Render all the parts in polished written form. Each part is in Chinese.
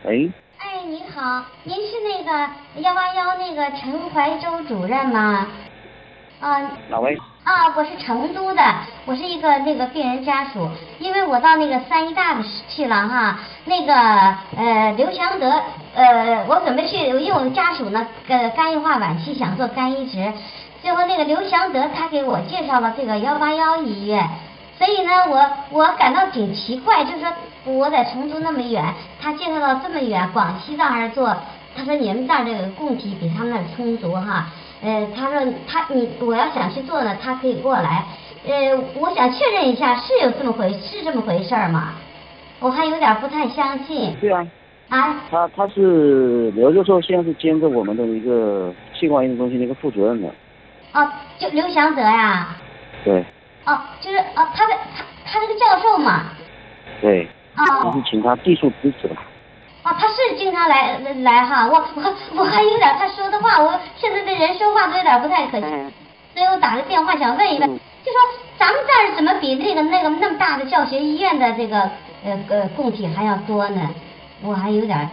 哎， 哎，你好，您是那个181那个陈怀洲主任吗？啊。 哪位？ 啊，我是成都的，我是一个那个病人家属，因为我到那个3医大的去了哈，那个刘祥德，我准备去，因为我们家属呢肝硬化晚期想做肝移植，最后那个刘祥德他给我介绍了这个181医院，所以呢我感到挺奇怪，就是说我在成都那么远，他介绍到这么远，广西到那儿做，他说你们那儿这个供体比他们那儿充足哈。他说我要想去做呢，他可以过来。我想确认一下，是这么回事吗？我还有点不太相信。 对啊。 啊？ 他是刘教授，现在是兼着我们的一个器官移植中心的一个负责任的。 哦，就刘祥德呀？ 对。 哦，就是他这个教授嘛。 对。 哦。 我是请他技术支持的。 哦，他是经常来哈，我还有点他说的话，我现在的人说话都有点不太可信，所以我打个电话想问一问，就说咱们这儿怎么比那么大的教学医院的这个供体还要多呢？我还有点。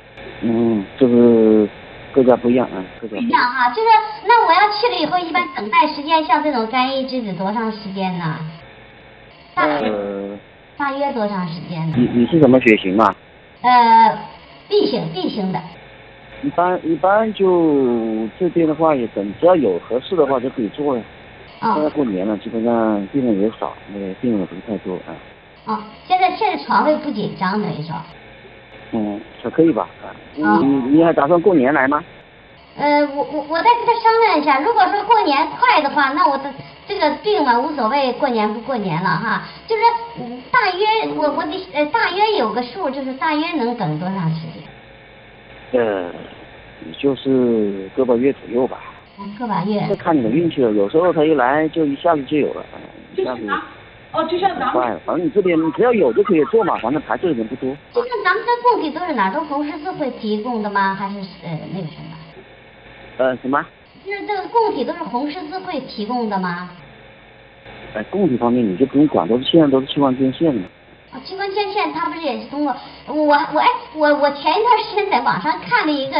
就是各家不一样啊，各家不一样哈，就是那我要去了以后，一般等待时间像这种肝移植得多长时间呢？大约多长时间呢？ 你是什么血型嘛 B型的。 一般就这边的话也只要有合适的话就可以做呀。现在过年了，基本上病人也少，那个病人也不是太多啊。 现在床位不紧张等于说。 还可以吧。你还打算过年来吗？ 我再跟他商量一下，如果说过年快的话，那我的这个病嘛无所谓，过年不过年了哈。就是大约我得大约有个数，就是大约能等多长时间？ 就是个把月左右吧。 个把月。 这看你的运气了，有时候他一来就一下子就有了，一下子。 就像咱们。 反正你这边只要有就可以做嘛，反正排队的人不多。 就像咱们这供体都是哪？都红十字会提供的吗？还是那个什么？ 什么？ 就是这个供体都是红十字会提供的吗？ 供体方面你就不用管，现在都是器官捐献的。 器官捐献他不是也是通过我前一段时间在网上看了一个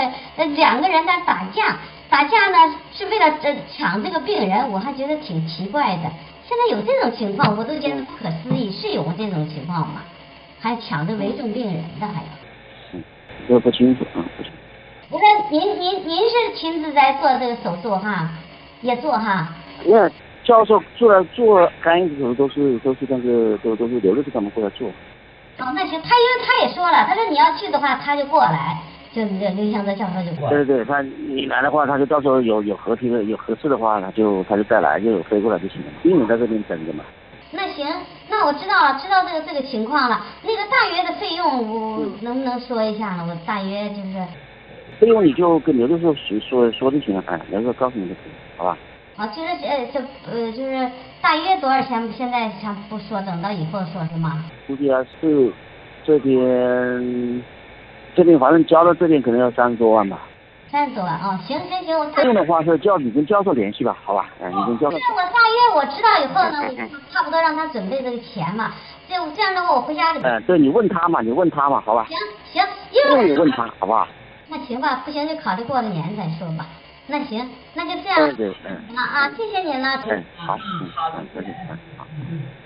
2个人在打架呢是为了抢这个病人，我还觉得挺奇怪的。现在有这种情况，我都觉得不可思议，是有这种情况吗？还抢着危重病人的还有。 这不清楚不清楚。 我说您是亲自在做这个手术哈，也做哈？ 那教授做肝移植手术都是那个都是刘律师他们过来做。 那行，因为他也说了，他说你要去的话他就过来，就刘祥德教授就过来。 对，你来的话，他就到时候有合适的话，他就再来，就飞过来就行了，病人在这边等着嘛。 那行，那我知道了，这个情况了。那个大约的费用，我能不能说一下呢？我大约就是。 费用你就跟刘律师说就行了，刘律师告诉你就可以，好吧？ 就是就是大约多少钱？现在想不说，等到以后说是吗？ 估计是这边反正交到这边可能要30多万吧。 30多万行，我费用的话是你跟教授联系吧，好吧？你跟教授。 我大约我知道以后呢，我差不多让他准备这个钱嘛。这样的话，我回家里。 对，你问他嘛，好吧？ 行，因为你问他，好不好？ 那行吧，不行就考虑过了年再说吧。那行，那就这样。 对， 谢谢您了。 好，好的，再见，好。